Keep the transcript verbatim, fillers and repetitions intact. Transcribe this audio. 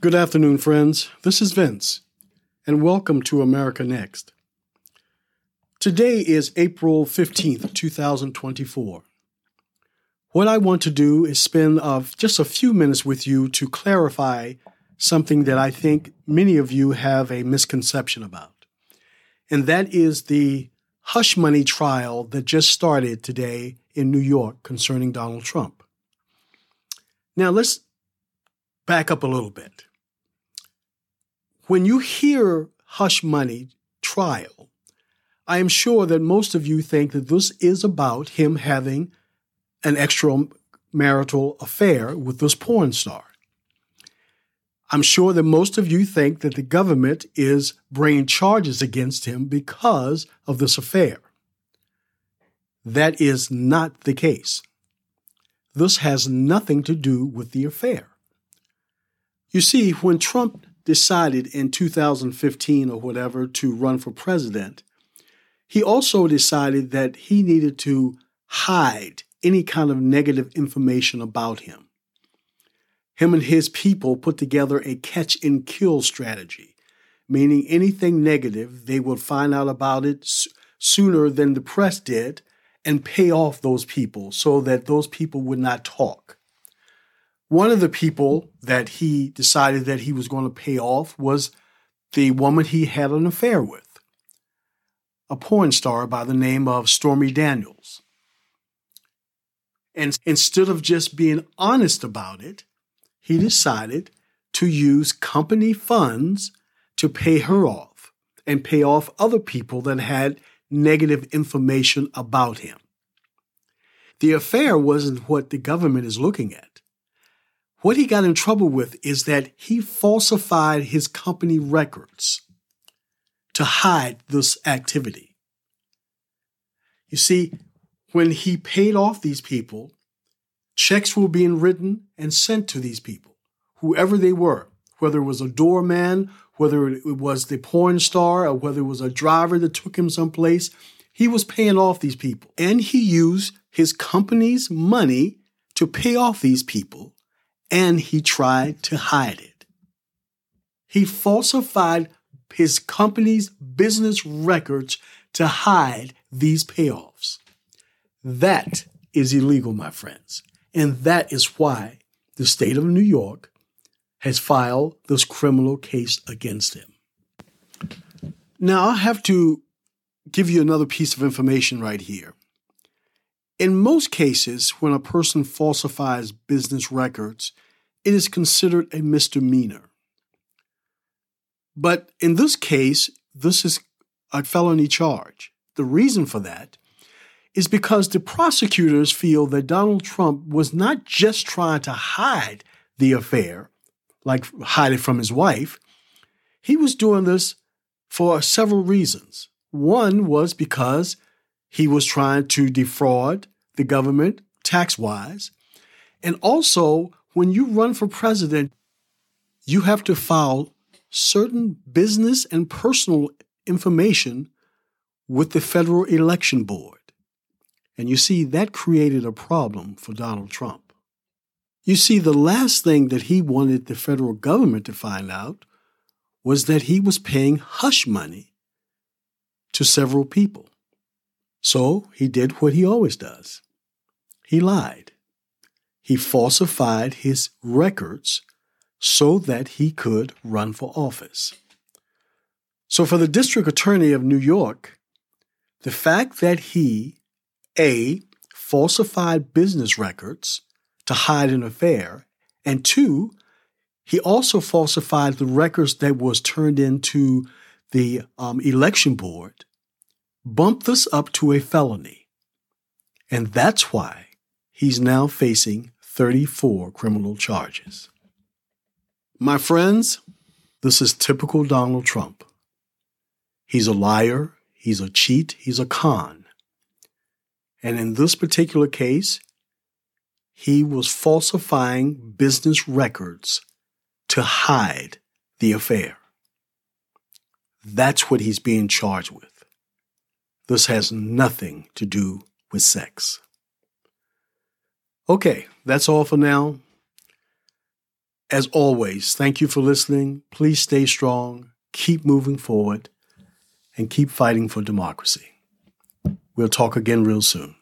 Good afternoon, friends. This is Vince, and welcome to America Next. Today is April fifteenth, twenty twenty-four. What I want to do is spend uh, just a few minutes with you to clarify something that I think many of you have a misconception about, and that is the hush money trial that just started today in New York concerning Donald Trump. Now, let's back up a little bit. When you hear hush money trial, I am sure that most of you think that this is about him having an extramarital affair with this porn star. I'm sure that most of you think that the government is bringing charges against him because of this affair. That is not the case. This has nothing to do with the affair. You see, when Trump decided in two thousand fifteen or whatever to run for president, he also decided that he needed to hide any kind of negative information about him. Him and his people put together a catch and kill strategy, meaning anything negative, they would find out about it s- sooner than the press did and pay off those people so that those people would not talk. One of the people that he decided that he was going to pay off was the woman he had an affair with, a porn star by the name of Stormy Daniels. And instead of just being honest about it, he decided to use company funds to pay her off and pay off other people that had negative information about him. The affair wasn't what the government is looking at. What he got in trouble with is that he falsified his company records to hide this activity. You see, when he paid off these people, checks were being written and sent to these people, whoever they were, whether it was a doorman, whether it was the porn star, or whether it was a driver that took him someplace. He was paying off these people, and he used his company's money to pay off these people. And he tried to hide it. He falsified his company's business records to hide these payoffs. That is illegal, my friends. And that is why the state of New York has filed this criminal case against him. Now, I have to give you another piece of information right here. In most cases, when a person falsifies business records, it is considered a misdemeanor. But in this case, this is a felony charge. The reason for that is because the prosecutors feel that Donald Trump was not just trying to hide the affair, like hide it from his wife. He was doing this for several reasons. One was because he was trying to defraud the government tax-wise. And also, when you run for president, you have to file certain business and personal information with the Federal Election Board. And you see, that created a problem for Donald Trump. You see, the last thing that he wanted the federal government to find out was that he was paying hush money to several people. So he did what he always does. He lied. He falsified his records so that he could run for office. So for the district attorney of New York, the fact that he, A, falsified business records to hide an affair, and two, he also falsified the records that was turned into the um, election board, bumped this up to a felony. And that's why he's now facing thirty-four criminal charges. My friends, this is typical Donald Trump. He's a liar, he's a cheat, he's a con. And in this particular case, he was falsifying business records to hide the affair. That's what he's being charged with. This has nothing to do with sex. Okay, that's all for now. As always, thank you for listening. Please stay strong, keep moving forward, and keep fighting for democracy. We'll talk again real soon.